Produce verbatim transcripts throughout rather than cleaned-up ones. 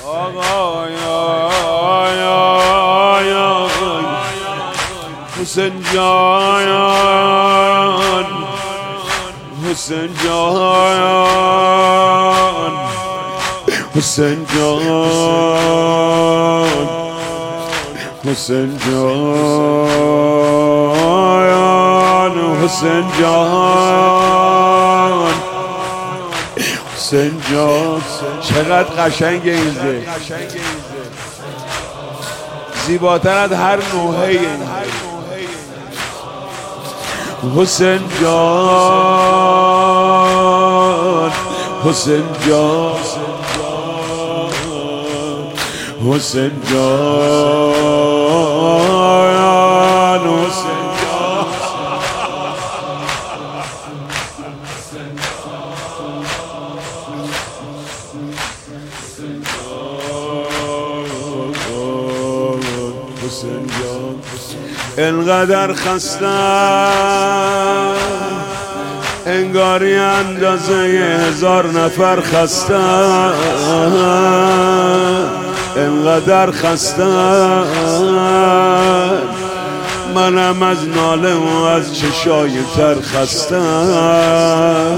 آقا یا یا حسین جان حسین جان حسین جان حسین جان حسین جان حسین جان چقدر قشنگ این زه زیباتر از هر نوحه این حسین جان حسین جان حسین جان حسین حسین جان انقدر خستم انگاری اندازه هزار نفر خستم انقدر خستم منم از ناله و از چشای تر خستم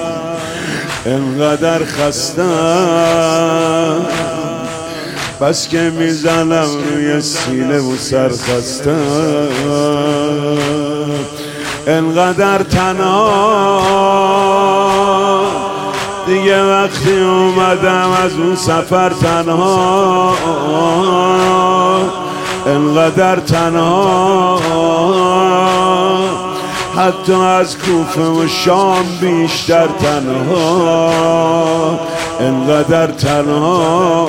انقدر خستم بس که میزنم روی سینه و سر خستم انقدر تنها دیگه وقتی اومدم از اون سفر تنها انقدر تنها حتی از کوفه و شام بیشتر تنها انقدر تنها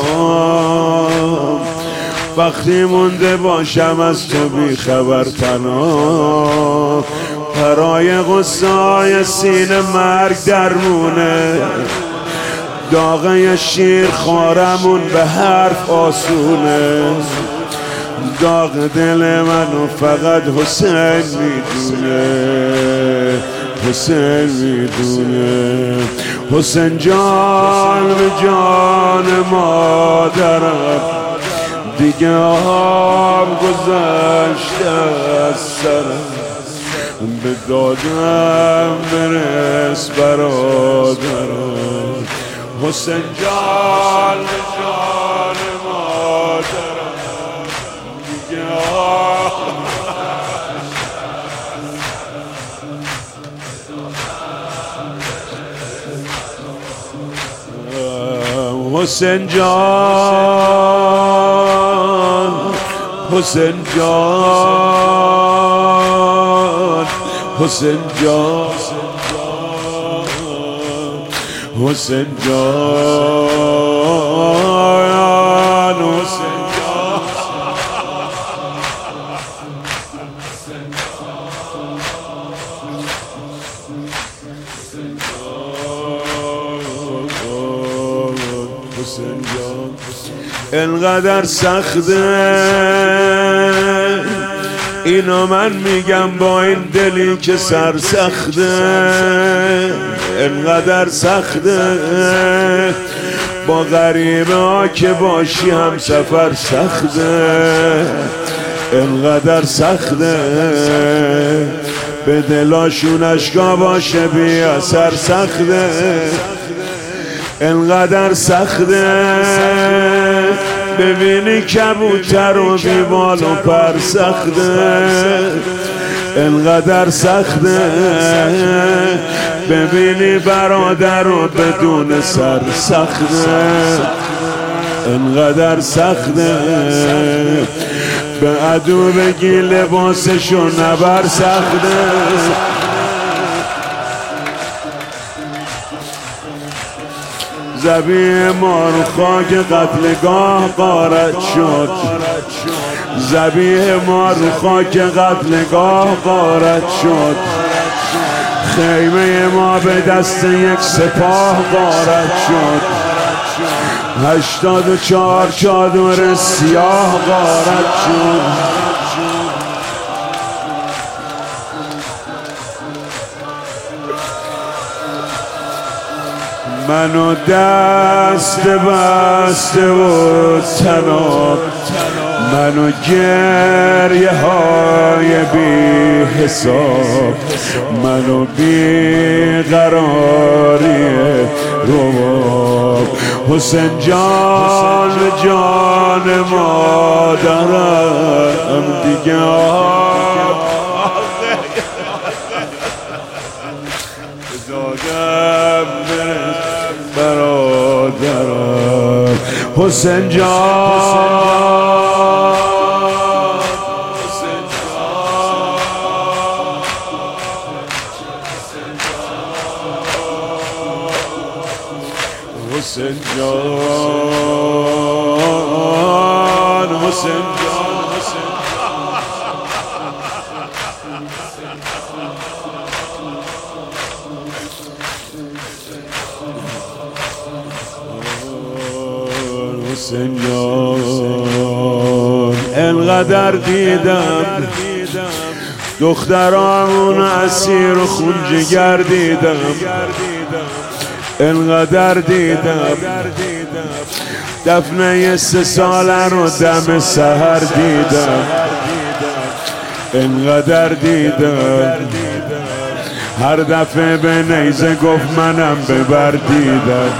وقتی مونده باشم از تو بی خبر تنها برای غصه سینه مرگ درمونه داغه شیر خارمون به حرف آسونه داغ دل منو فقط حسین میدونه حسین میدونه حسین جان به جان مادرم دیگه آب گذشته از سرم به دادم برس برادرم حسین جان به جان مادرم دیگه آب حسین جان حسین جان حسین جان حسین جان حسین انقدر سخته اینو من میگم با این دلی که سرسخته انقدر سخته با غریبه ها که باشی هم سفر سخته انقدر سخته به دلاشون اشکا باشه بی اثر سخته انقدر سخته ببینی کبوتر و بیبال و پر سخته انقدر سخته ببینی برادر و بدون سر سخته انقدر سخته به عدو بگی لباسشو نبر سخته ذبیح ما رو خاک قتلگاه غارت شد ذبیح ما رو خاک قتلگاه غارت شد خیمه ما به دست یک سپاه غارت شد هشتاد و چهار چادر سیاه غارت شد منو دست بسته و تناب، منو گریه های بی حساب، منو بی قراری رواب. حسین جان جان مادرم دیگه دادم برادرم. حسین جان حسین جان حسین جان حسین جان انقدر دیدم دخترامون اسیر و خون جگر دیدم، انقدر دیدم دفنه سه ساله رو دم سحر دیدم، انقدر دیدم هر دفعه به نیزه گفت منم ببر دیدم،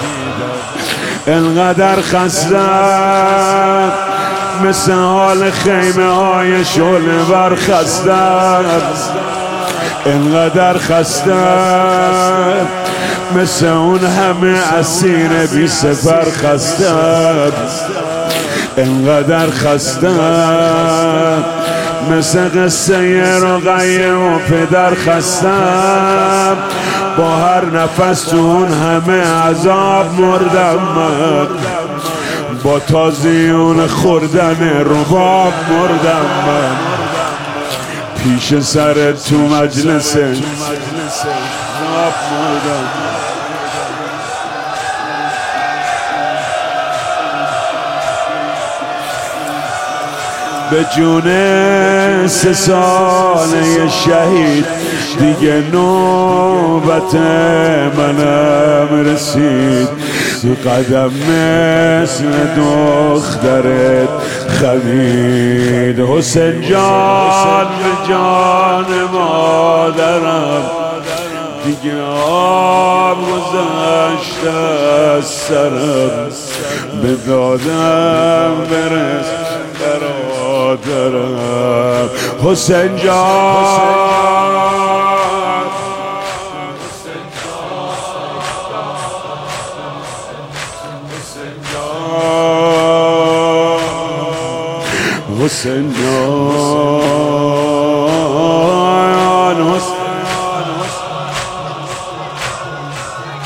انقدر خستم مثل حال خیمه های شعله ور خستم، انقدر خستم مثل اون همه اسیر بی سفر خستم، انقدر خستم مثل قصه رقیه و پدر خستم، با هر نفس تو اون همه عذاب مردم من، با تازیون خوردن رباب مردم من، پیش سر تو مجلس راب مردم. به جون سه ساله شهید دیگه نوبت منم رسید، قدم مثل دخترت خمید. حسین جان جان مادرم دیگه آب گذشته از سرم، به دادم برس برادرم. حسین جان حسین جان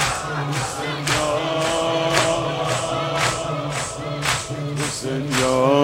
حسین جان